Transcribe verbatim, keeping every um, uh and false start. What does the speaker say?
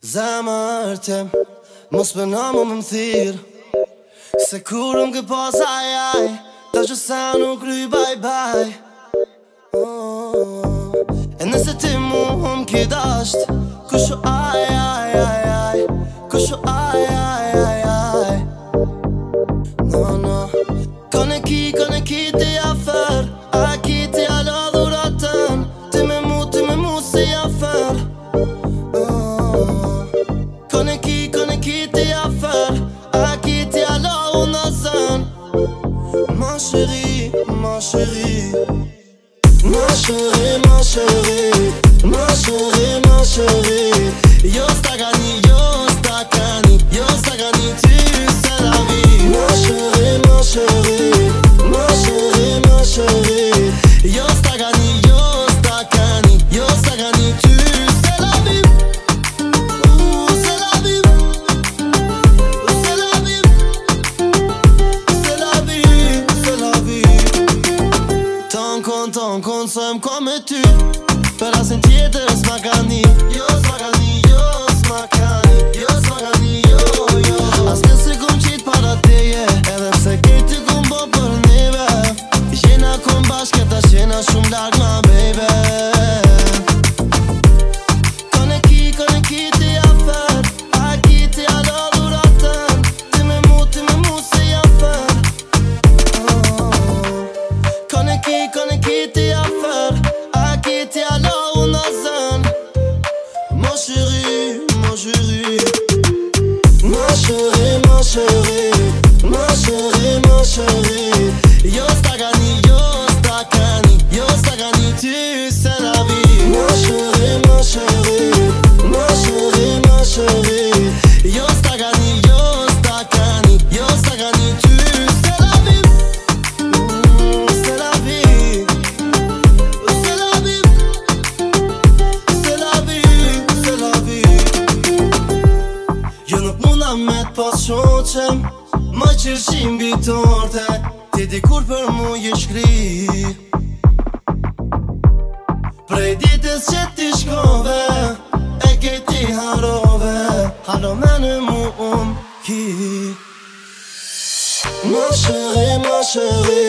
Zemër tem, mos përna mu më thirë, se kur më kë pas ajaj, ta që sa nuk kry bye bye. oh. E nëse ti mu më ki dasht, kusho aj aj aj aj, kusho aj aj aj aj. No no, kone ki, kone ki ti afer, a ki ti ala dhuratën, ti me mu, ti me mu si afer. Kone ki, kone ki ti afer, a ki ti ala unë zën. Ma chérie, ma chérie, ma chérie, ma chérie, ma chérie, ma chérie. Yo stagani, yo stagani, yo stagani, tu c'est la vie. Ma chérie, ma chérie, ma chérie, ma chérie. Yo stagani, yo stagani, yo stagani, tu c'est la vie. Ouh, c'est la vie. C'est la vie. C'est la vie, c'est la vie. Ton kon, ton kon, sëm kom me ty, për asin tjetër s'makani. Jo s'makani, jo s'makani, jo s'makani, jo, jo. As nëse kom qit para teje, edhe pse kejtë kom bo për neve, jena kom bashkë, ta jena shumë larg ma baby. Kone ki, kone ki ti afer, a ki ti ala dhuratën, ti me mu, ti me mu si afer. oh. Kone ki, kone ki ti afer, a ki ti ala unë zën. Mon chéri, mon chéri, ma chérie, ma chérie, ma chérie, ma chérie. Yo stagani, yo stagani, yo stagani, tu c'est la vie. Ma chérie, ma chérie, ma chérie, ma chérie. Yo stagani, yo stagani, yo stagani, tu c'est la vie. Mm, c'est la vie. C'est la vie. C'est la vie, c'est la vie. Jo nuk muna me t'pas shoqem, ma qërshim bitorte, ti di kur për mu je shkri. Prej ditës që ti shkove, e ke ti harove, halo me në mu um ki. Ma chérie, ma chérie,